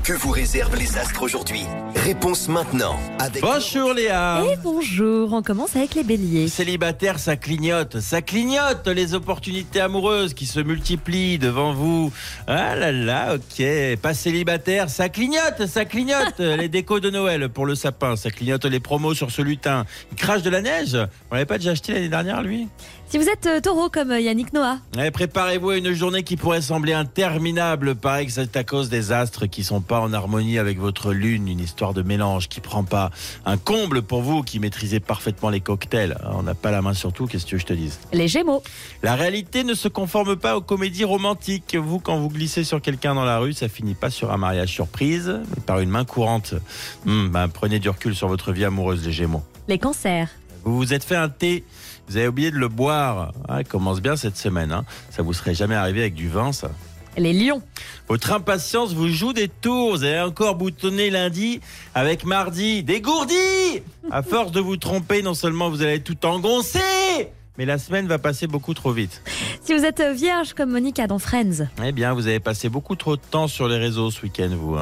Que vous réservent les astres aujourd'hui? Réponse maintenant avec... Bonjour Léa. Et bonjour, on commence avec les béliers. Célibataire, ça clignote les opportunités amoureuses qui se multiplient devant vous. Ah là là, ok. Pas célibataire, ça clignote les décos de Noël pour le sapin, ça clignote les promos sur ce lutin. Il crache de la neige. On l'avait pas déjà acheté l'année dernière, lui? Si vous êtes taureau comme Yannick Noah. Préparez-vous à une journée qui pourrait sembler interminable. Pareil que c'est à cause des astres qui sont pas en harmonie avec votre lune. Une histoire de mélange qui prend pas. Un comble pour vous qui maîtrisez parfaitement les cocktails. On n'a pas la main sur tout, qu'est-ce que je te dise? Les gémeaux. La réalité ne se conforme pas aux comédies romantiques. Vous, quand vous glissez sur quelqu'un dans la rue, ça finit pas sur un mariage surprise, mais par une main courante. Prenez du recul sur votre vie amoureuse, les gémeaux. Les cancers. Vous vous êtes fait un thé, vous avez oublié de le boire. Commence bien cette semaine. Ça vous serait jamais arrivé avec du vin, ça. Les lions. Votre impatience vous joue des tours. Vous avez encore boutonné lundi avec mardi. Dégourdi! À force de vous tromper, non seulement vous allez tout engoncer, mais la semaine va passer beaucoup trop vite. Si vous êtes vierge comme Monica dans Friends. Eh bien, vous avez passé beaucoup trop de temps sur les réseaux ce week-end, vous.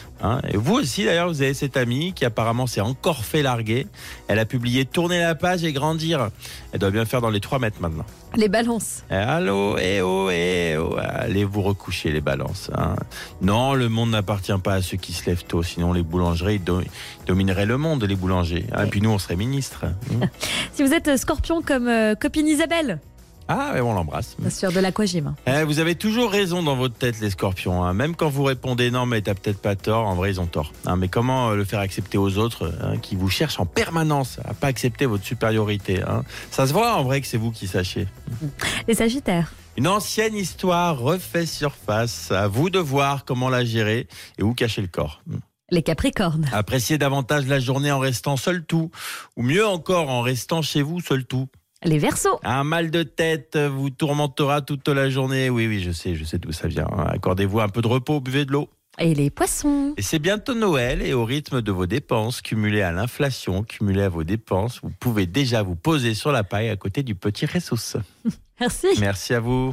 Et vous aussi, d'ailleurs, vous avez cette amie qui apparemment s'est encore fait larguer. Elle a publié tourner la page et grandir. Elle doit bien faire dans les 3 mètres maintenant. Les balances. Allô, eh oh. Allez vous recoucher, les balances. Non, le monde n'appartient pas à ceux qui se lèvent tôt. Sinon, les boulangeries domineraient le monde, les boulangers. Et puis nous, on serait ministres. Si vous êtes scorpion comme copine Isabelle. On l'embrasse. Bien sûr, de l'aquagym. Vous avez toujours raison dans votre tête, les scorpions. Même quand vous répondez non, mais t'as peut-être pas tort, en vrai, ils ont tort. Mais comment le faire accepter aux autres qui vous cherchent en permanence à pas accepter votre supériorité? Ça se voit en vrai que c'est vous qui sachez. Les sagittaires. Une ancienne histoire refait surface. À vous de voir comment la gérer et où cacher le corps. Les capricornes. Appréciez davantage la journée en restant seul tout. Ou mieux encore, en restant chez vous seul tout. Les verseaux. Un mal de tête vous tourmentera toute la journée. Oui, je sais d'où ça vient. Accordez-vous un peu de repos, buvez de l'eau. Et les poissons. Et c'est bientôt Noël et au rythme de vos dépenses, cumulées à l'inflation, cumulées à vos dépenses, vous pouvez déjà vous poser sur la paille à côté du petit ressource. Merci. Merci à vous.